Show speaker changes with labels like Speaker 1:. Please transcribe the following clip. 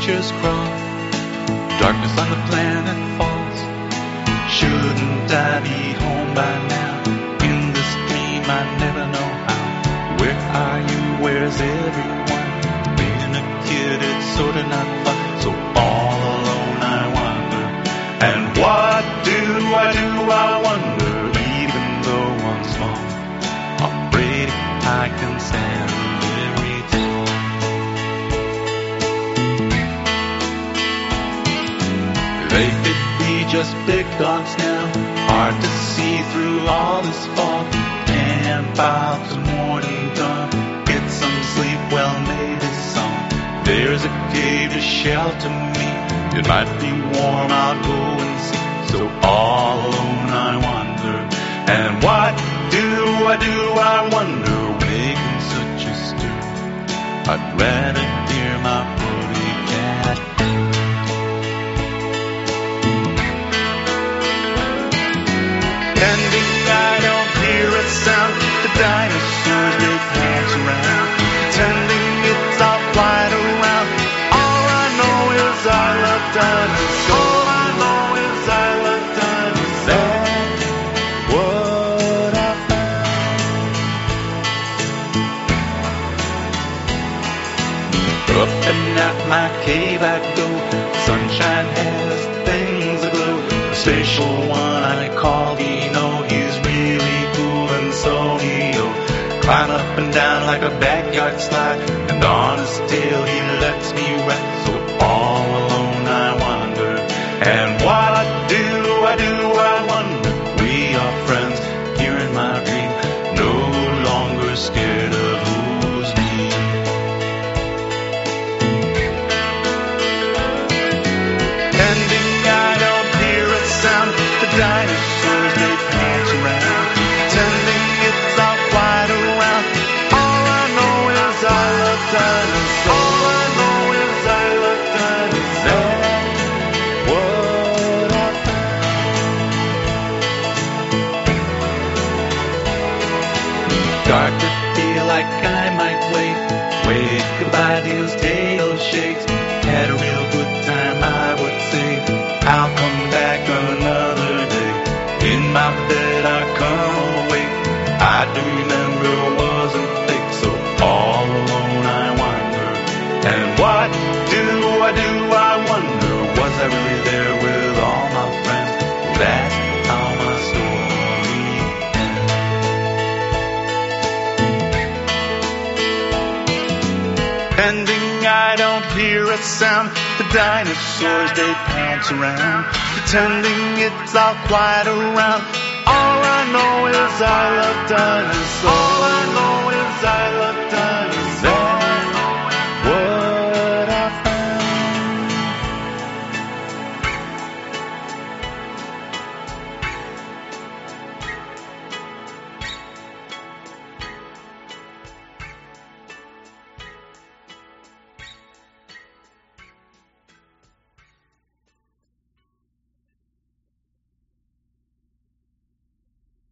Speaker 1: creatures crawl, darkness on the planet falls. Shouldn't I be home by now? In this dream I never know how. Where are you? Where's everyone? Being a kid, it's sorta not fun. So all alone I wonder. And what do? I wonder. Even though I'm small, afraid I can stand very tall. They could be just big dogs now, hard to see through all this fog. Camp out till morning dawn, get some sleep, well maybe some. There's a cave to shelter me, it might be warm, I'll go and see. So all alone I wander, and what do I wonder, making such a stir. I'd rather hear my puppy cat. Pretending I don't hear a sound, the dinosaurs they dance around. Pretending it's all quiet around. All I know is I love dinosaurs. All I know is I love dinosaurs. That's what I found. Up and out my cave I go. Sunshine has things aglow. A special one I call Dino. He's really cool and so he'll climb up and down like a backyard slide. And on his tail he lets me ride. So all alone I wander. And what do I wonder? We are friends here in my dream, no longer scared of who's me. Pretending I don't hear a sound, the dinosaurs they dance around. Pretending it's all quiet around. All I know is I love dinosaurs. All I know is I love dinosaurs. That's what I found. Start to feel like I might wave goodbye till his tail shakes. Had a real good time, I would say. I'll come back another day. In my bed I come awake. I do remember it wasn't fake. So all alone I wander. And what do I wonder? Was I really there with all my friends? That's how my story ends. Pretending I don't hear a sound, the dinosaurs they dance around. Pretending it's all quiet around. All I know is I love dinosaurs. All I know is I love